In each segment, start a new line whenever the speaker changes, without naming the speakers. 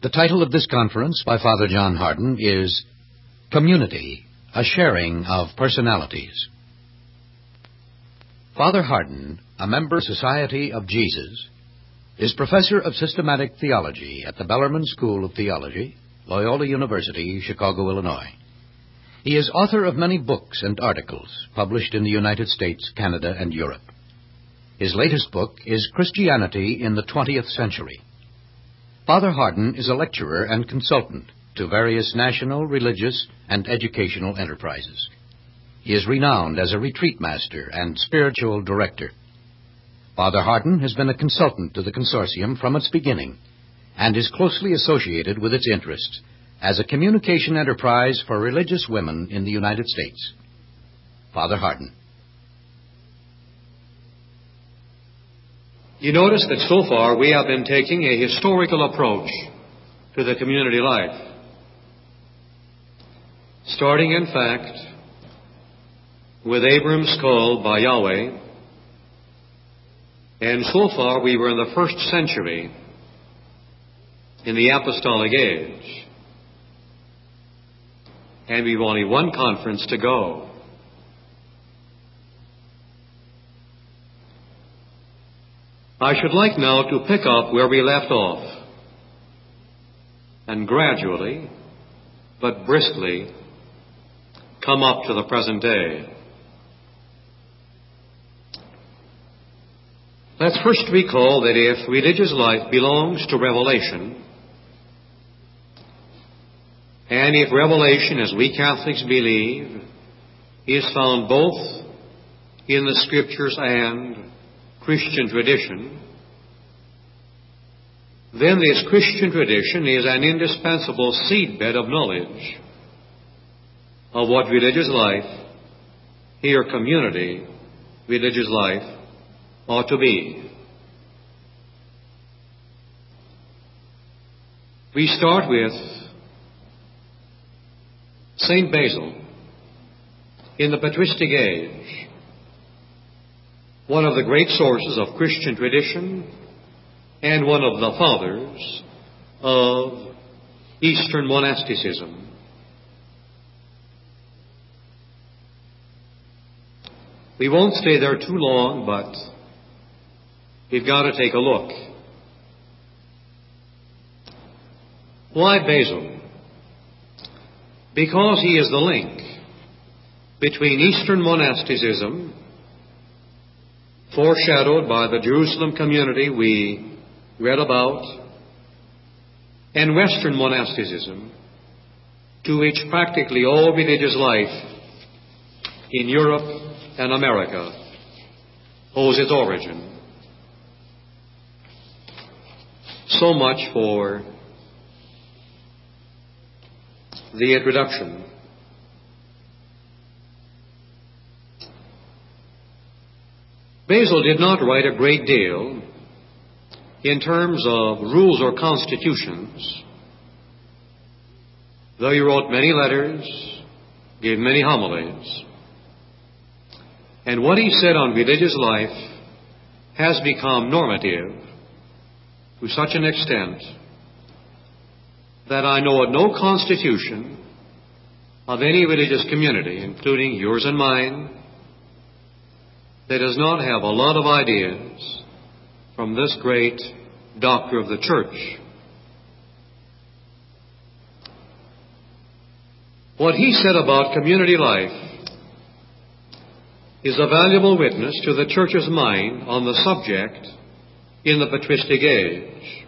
The title of this conference by Father John Hardon is Community, a Sharing of Personalities. Father Hardon, a member of the Society of Jesus, is professor of systematic theology at the Bellarmine School of Theology, Loyola University, Chicago, Illinois. He is author of many books and articles published in the United States, Canada, and Europe. His latest book is Christianity in the 20th Century. Father Hardon is a lecturer and consultant to various national, religious, and educational enterprises. He is renowned as a retreat master and spiritual director. Father Hardon has been a consultant to the consortium from its beginning and is closely associated with its interests as a communication enterprise for religious women in the United States. Father Hardon.
You notice that so far we have been taking a historical approach to the community life, starting in fact with Abram's call by Yahweh, and so far we were in the 1st century in the apostolic age, and we've only one conference to go. I should like now to pick up where we left off and gradually, but briskly, come up to the present day. Let's first recall that if religious life belongs to revelation, and if revelation, as we Catholics believe, is found both in the Scriptures and Christian tradition, then this Christian tradition is an indispensable seedbed of knowledge of what religious life, here community religious life, ought to be. We start with St. Basil in the patristic age, one of the great sources of Christian tradition and one of the fathers of Eastern monasticism. We won't stay there too long, but we've got to take a look. Why Basil? Because he is the link between Eastern monasticism, foreshadowed by the Jerusalem community we read about, and Western monasticism, to which practically all religious life in Europe and America owes its origin. So much for the introduction. Basil did not write a great deal in terms of rules or constitutions, though he wrote many letters, gave many homilies. And what he said on religious life has become normative to such an extent that I know of no constitution of any religious community, including yours and mine, that does not have a lot of ideas from this great doctor of the Church. What he said about community life is a valuable witness to the Church's mind on the subject in the patristic age.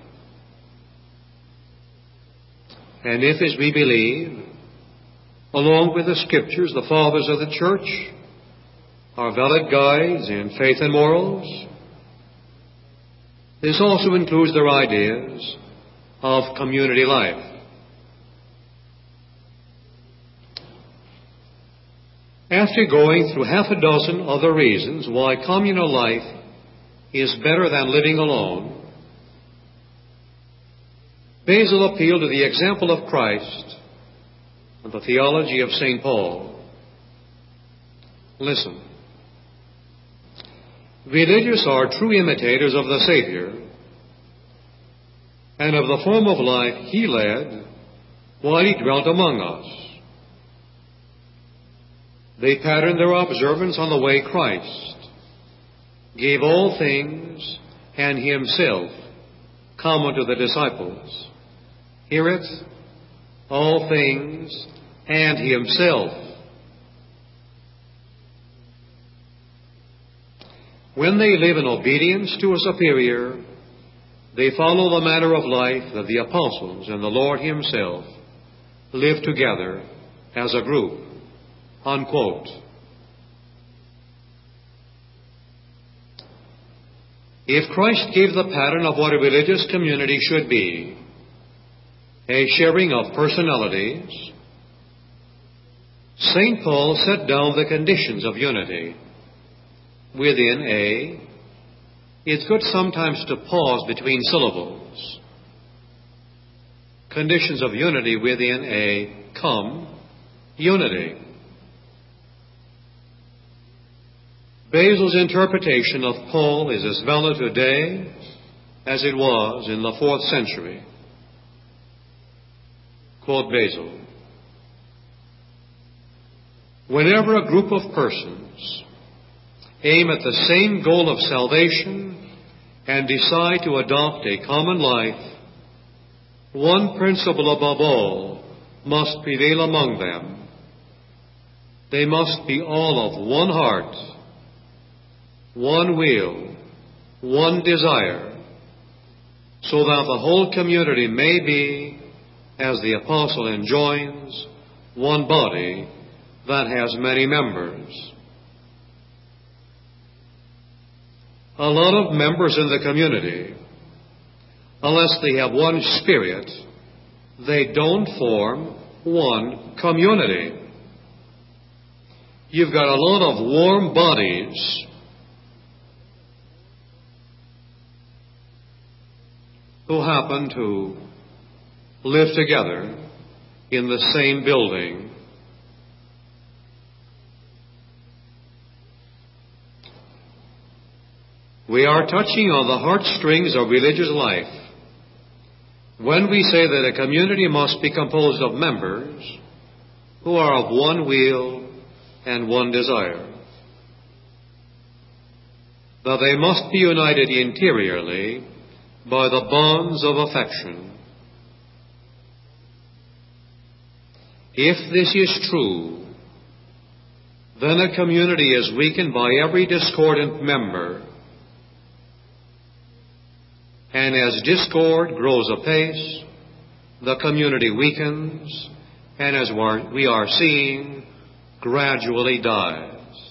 And if, as we believe, along with the Scriptures, the fathers of the Church are valid guides in faith and morals, this also includes their ideas of community life. After going through half a dozen other reasons why communal life is better than living alone, Basil appealed to the example of Christ and the theology of St. Paul. Listen. Religious are true imitators of the Savior, and of the form of life he led while he dwelt among us. They patterned their observance on the way Christ gave all things and himself common to the disciples. Hear it? All things and himself. When they live in obedience to a superior, they follow the manner of life that the apostles and the Lord himself lived together as a group. Unquote. If Christ gave the pattern of what a religious community should be, a sharing of personalities, St. Paul set down the conditions of unity within it's good sometimes to pause between syllables. Conditions of unity within unity. Basil's interpretation of Paul is as valid today as it was in the 4th century. Quote Basil. Whenever a group of persons aim at the same goal of salvation and decide to adopt a common life, one principle above all must prevail among them. They must be all of one heart, one will, one desire, so that the whole community may be, as the apostle enjoins, one body that has many members. A lot of members in the community, unless they have one spirit, they don't form one community. You've got a lot of warm bodies who happen to live together in the same building. We are touching on the heartstrings of religious life when we say that a community must be composed of members who are of one will and one desire, that they must be united interiorly by the bonds of affection. If this is true, then a community is weakened by every discordant member, and as discord grows apace, the community weakens, and as we are seeing, gradually dies.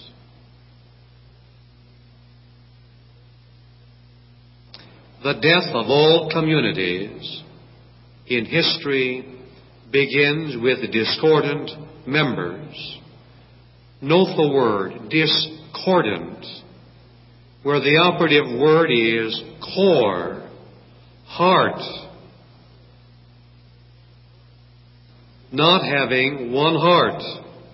The death of all communities in history begins with discordant members. Note the word discordant, where the operative word is core, heart. Not having one heart.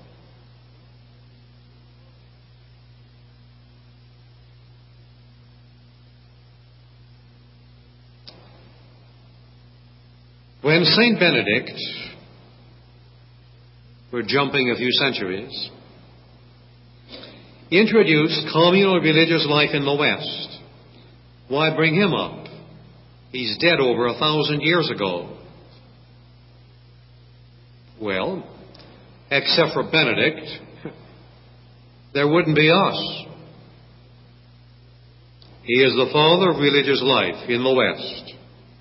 When St. Benedict, we're jumping a few centuries, introduced communal religious life in the West, why bring him up? He's dead over 1,000 years ago. Well, except for Benedict, there wouldn't be us. He is the father of religious life in the West.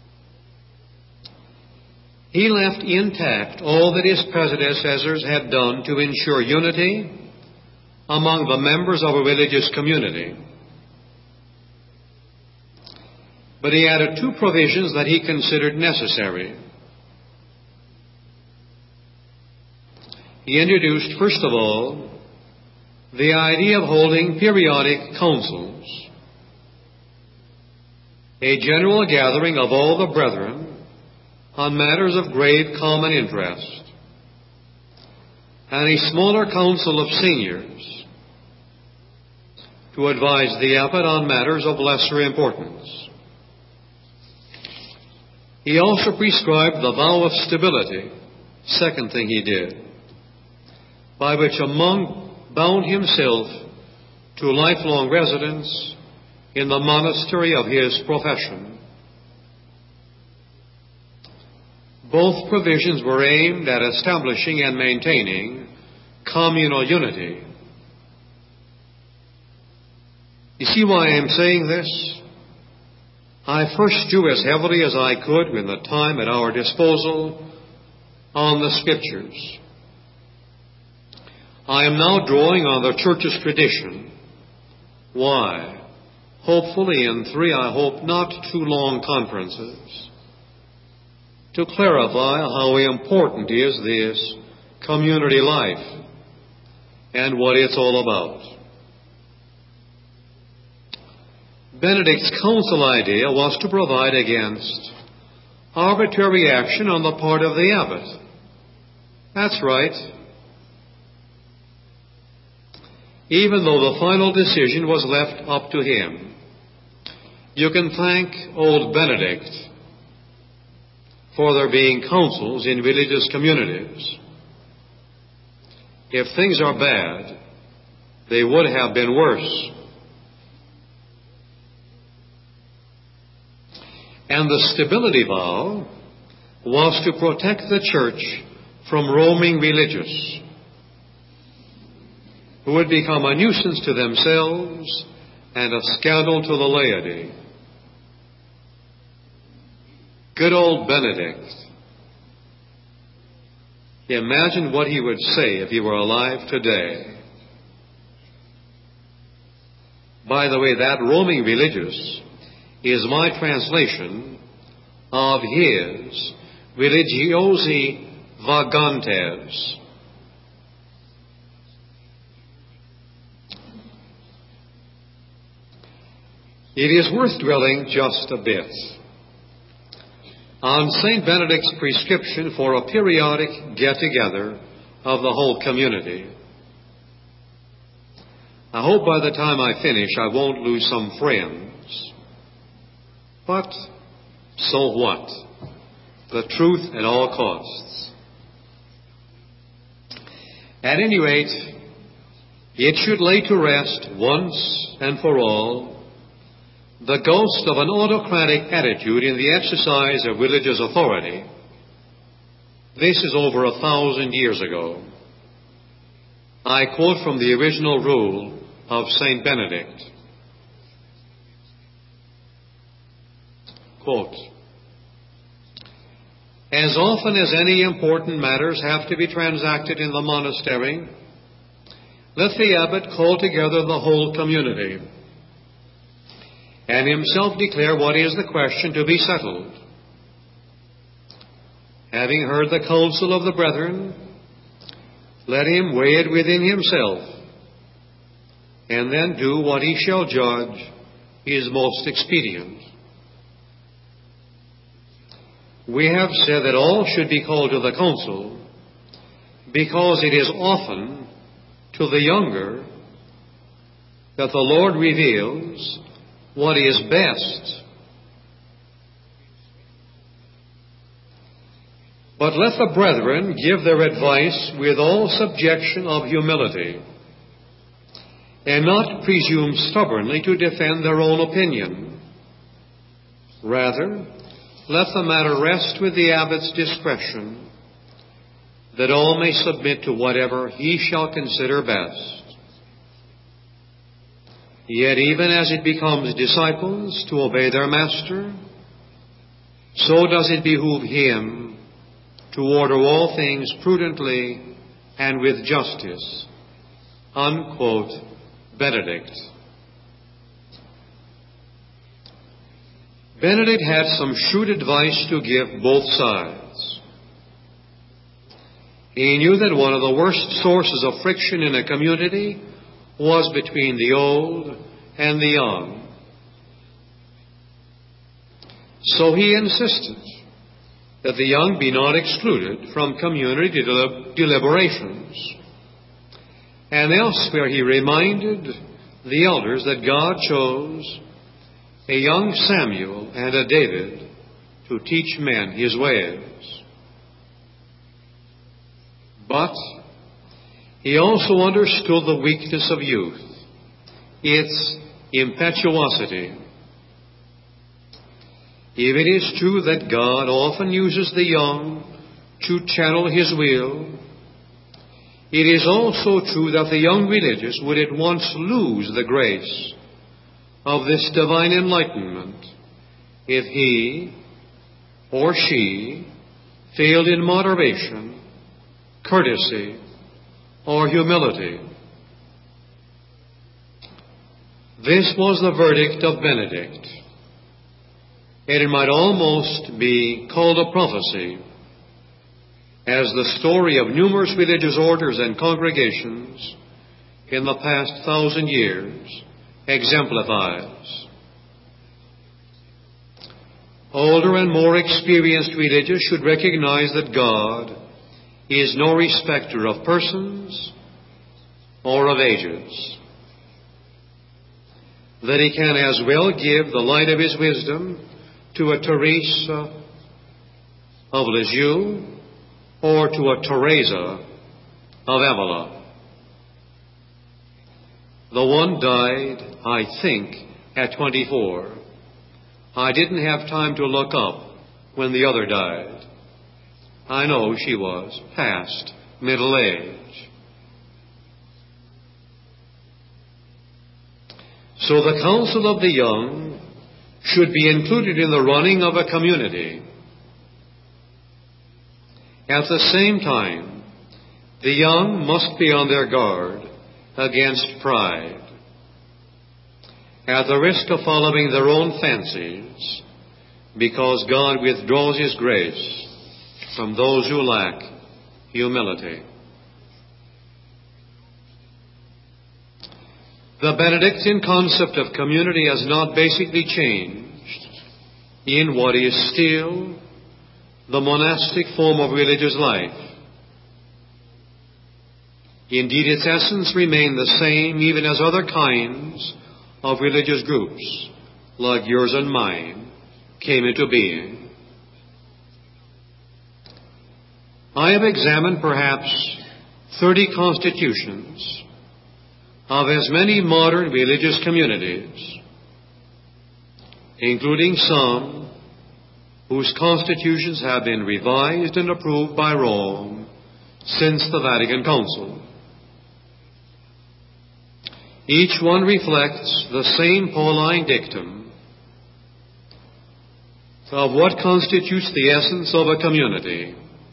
He left intact all that his predecessors had done to ensure unity among the members of a religious community. But he added 2 provisions that he considered necessary. He introduced, first of all, the idea of holding periodic councils, a general gathering of all the brethren on matters of grave common interest, and a smaller council of seniors to advise the abbot on matters of lesser importance. He also prescribed the vow of stability, second thing he did, by which a monk bound himself to lifelong residence in the monastery of his profession. Both provisions were aimed at establishing and maintaining communal unity. You see why I am saying this? I first drew as heavily as I could with the time at our disposal on the Scriptures. I am now drawing on the Church's tradition. Why? Hopefully in 3, I hope, not too long conferences, to clarify how important is this community life and what it's all about. Benedict's counsel idea was to provide against arbitrary action on the part of the abbot. That's right. Even though the final decision was left up to him, you can thank old Benedict for there being councils in religious communities. If things are bad, they would have been worse. And the stability vow was to protect the church from roaming religious who would become a nuisance to themselves and a scandal to the laity. Good old Benedict. Imagine what he would say if he were alive today. By the way, that roaming religious is my translation of his Religiosi Vagantes. It is worth dwelling just a bit on St. Benedict's prescription for a periodic get-together of the whole community. I hope by the time I finish I won't lose some friends. But so what? The truth at all costs. At any rate, it should lay to rest once and for all the ghost of an autocratic attitude in the exercise of religious authority. This is over 1,000 years ago. I quote from the original rule of St. Benedict. Quote, as often as any important matters have to be transacted in the monastery, let the abbot call together the whole community and himself declare what is the question to be settled. Having heard the counsel of the brethren, let him weigh it within himself, and then do what he shall judge is most expedient. We have said that all should be called to the council because it is often to the younger that the Lord reveals what is best. But let the brethren give their advice with all subjection of humility, and not presume stubbornly to defend their own opinion. Rather, let the matter rest with the abbot's discretion, that all may submit to whatever he shall consider best. Yet even as it becomes disciples to obey their master, so does it behoove him to order all things prudently and with justice. Unquote, Benedict. Benedict had some shrewd advice to give both sides. He knew that one of the worst sources of friction in a community was between the old and the young. So he insisted that the young be not excluded from community deliberations. And elsewhere he reminded the elders that God chose a young Samuel and a David to teach men his ways. But he also understood the weakness of youth, its impetuosity. If it is true that God often uses the young to channel his will, it is also true that the young religious would at once lose the grace of this divine enlightenment if he or she failed in moderation, courtesy, or humility. This was the verdict of Benedict, and it might almost be called a prophecy, as the story of numerous religious orders and congregations in the past 1,000 years exemplifies. Older and more experienced religious should recognize that God is no respecter of persons or of ages, that he can as well give the light of his wisdom to a Teresa of Lisieux or to a Teresa of Avila. The one died, I think, at 24. I didn't have time to look up when the other died. I know she was past middle age. So the counsel of the young should be included in the running of a community. At the same time, the young must be on their guard against pride, at the risk of following their own fancies, because God withdraws his grace from those who lack humility. The Benedictine concept of community has not basically changed in what is still the monastic form of religious life. Indeed, its essence remained the same even as other kinds of religious groups, like yours and mine, came into being. I have examined perhaps 30 constitutions of as many modern religious communities, including some whose constitutions have been revised and approved by Rome since the Vatican Council. Each one reflects the same Pauline dictum of what constitutes the essence of a community.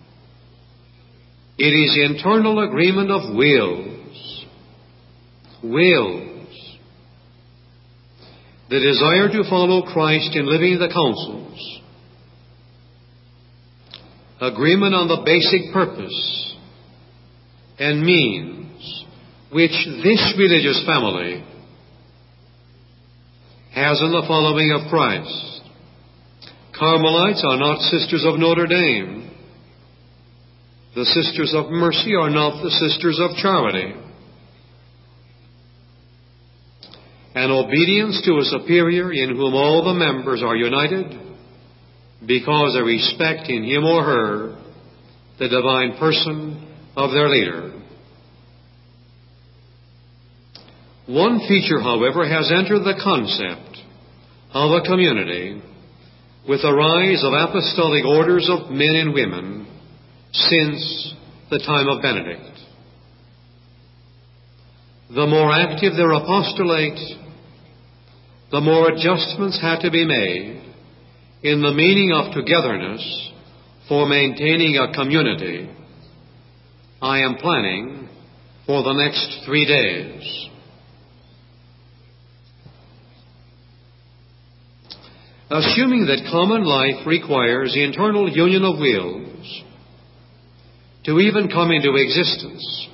It is internal agreement of wills. The desire to follow Christ in living the counsels. Agreement on the basic purpose and means which this religious family has in the following of Christ. Carmelites are not Sisters of Notre Dame. The Sisters of Mercy are not the Sisters of Charity. And obedience to a superior in whom all the members are united because they respect in him or her the divine person of their leader. One feature, however, has entered the concept of a community with the rise of apostolic orders of men and women since the time of Benedict. The more active their apostolate, the more adjustments had to be made in the meaning of togetherness for maintaining a community. I am planning for the next 3 days. Assuming that common life requires the internal union of wills to even come into existence,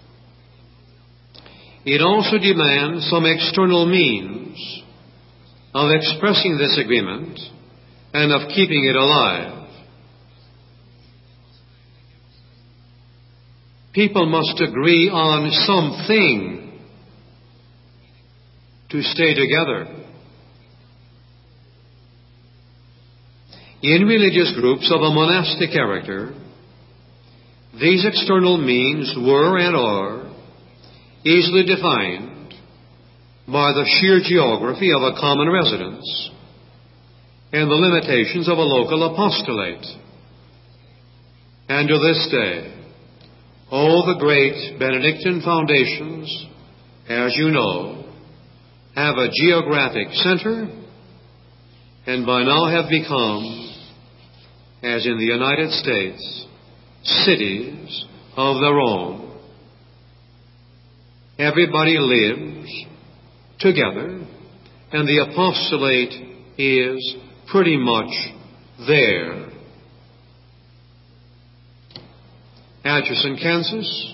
it also demands some external means of expressing this agreement and of keeping it alive. People must agree on something to stay together. In religious groups of a monastic character, these external means were and are easily defined by the sheer geography of a common residence and the limitations of a local apostolate. And to this day, all the great Benedictine foundations, as you know, have a geographic center and by now have become, as in the United States, cities of their own. Everybody lives together, and the apostolate is pretty much there. Atchison, Kansas,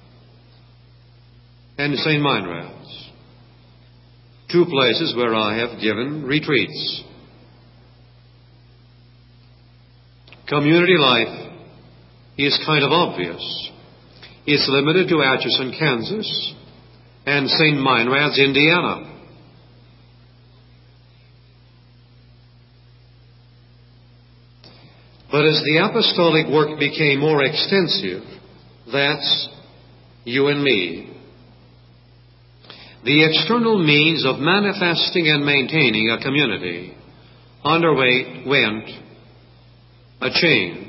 and St. Meinrad's, two places where I have given retreats. Community life is kind of obvious. It's limited to Atchison, Kansas, and St. Meinrad's, Indiana. But as the apostolic work became more extensive, that's you and me. The external means of manifesting and maintaining a community underwent a change.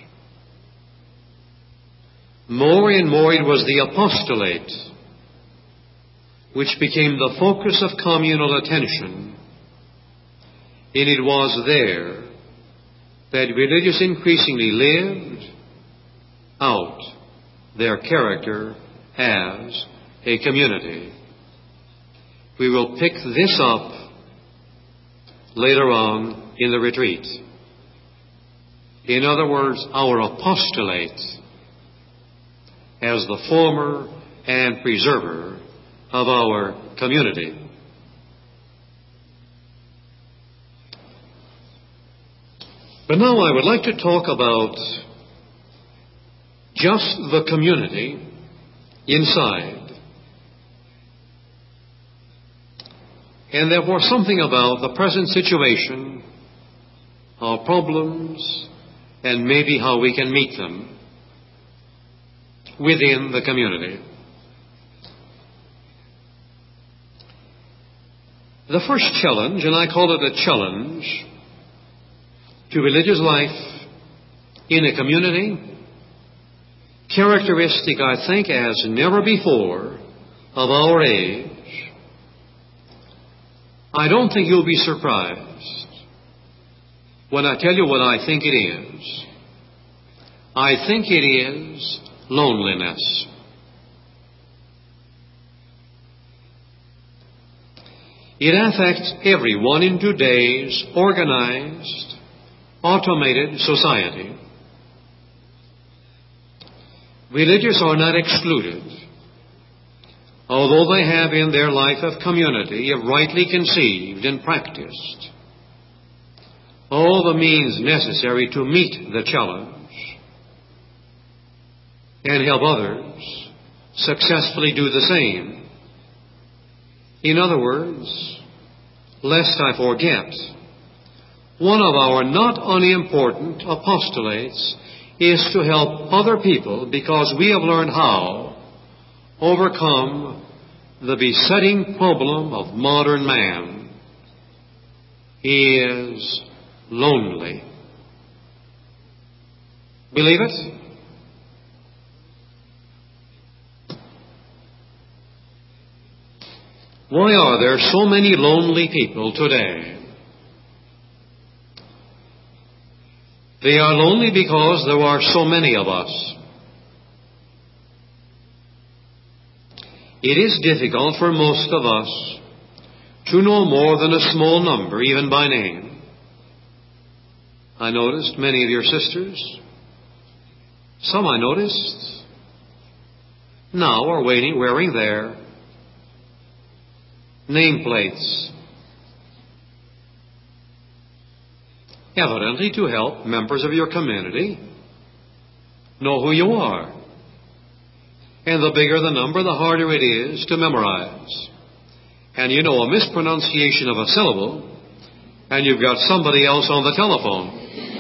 More and more it was the apostolate which became the focus of communal attention, and it was there that religious increasingly lived out their character as a community. We will pick this up later on in the retreat. In other words, our apostolate as the former and preserver of our community. But now I would like to talk about just the community inside, and therefore something about the present situation, our problems, and maybe how we can meet them within the community. The first challenge, and I call it a challenge, to religious life in a community, characteristic, I think, as never before of our age. I don't think you'll be surprised when I tell you what I think it is. I think it is loneliness. It affects everyone in today's organized, automated society. Religious are not excluded, although they have in their life of community, if rightly conceived and practiced, all the means necessary to meet the challenge and help others successfully do the same. In other words, lest I forget, one of our not unimportant apostolates is to help other people because we have learned how overcome the besetting problem of modern man. He is lonely. Believe it? Why are there so many lonely people today? They are lonely because there are so many of us. It is difficult for most of us to know more than a small number, even by name. I noticed many of your sisters, some I noticed now are wearing their nameplates, evidently to help members of your community know who you are. And the bigger the number, the harder it is to memorize. And you know, a mispronunciation of a syllable and you've got somebody else on the telephone.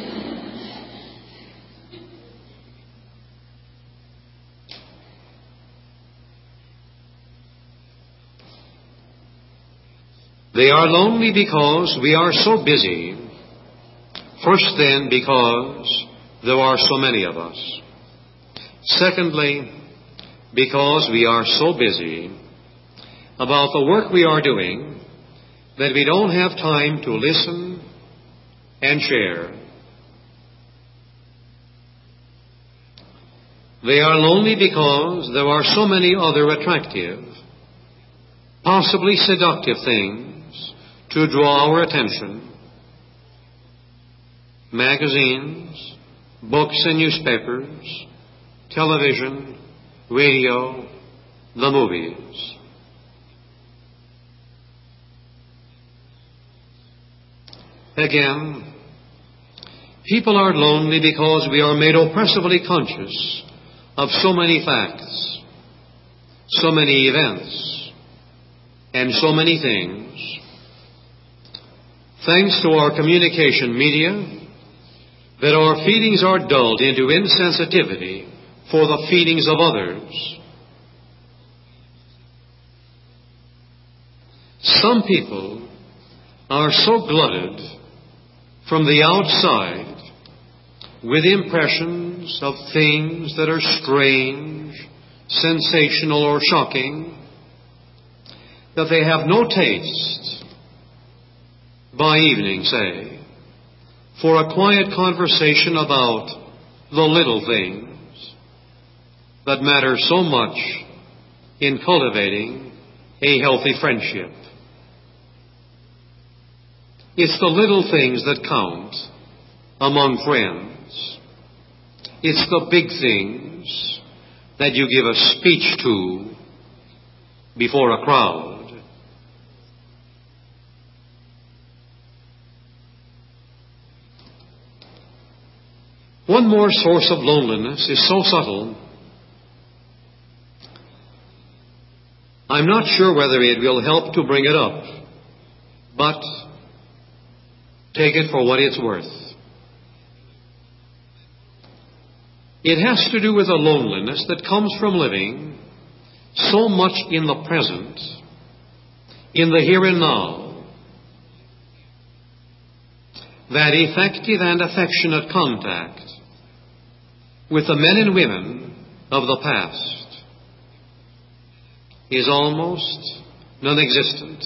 They are lonely because we are so busy. First, then, because there are so many of us. Secondly, because we are so busy about the work we are doing that we don't have time to listen and share. They are lonely because there are so many other attractive, possibly seductive things to draw our attention. Magazines, books and newspapers, television, radio, the movies. Again, people are lonely because we are made oppressively conscious of so many facts, so many events, and so many things. Thanks to our communication media, that our feelings are dulled into insensitivity for the feelings of others. Some people are so glutted from the outside with impressions of things that are strange, sensational, or shocking, that they have no taste, by evening, say, for a quiet conversation about the little things that matter so much in cultivating a healthy friendship. It's the little things that count among friends. It's the big things that you give a speech to before a crowd. One more source of loneliness is so subtle, I'm not sure whether it will help to bring it up, but take it for what it's worth. It has to do with a loneliness that comes from living so much in the present, in the here and now, that effective and affectionate contact with the men and women of the past is almost non-existent.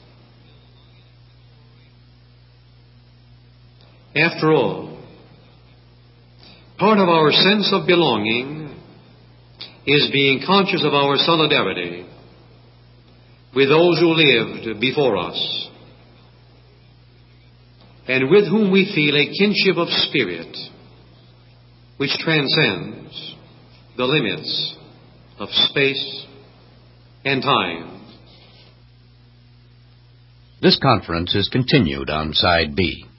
After all, part of our sense of belonging is being conscious of our solidarity with those who lived before us and with whom we feel a kinship of spirit which transcends the limits of space and time.
This conference is continued on Side B.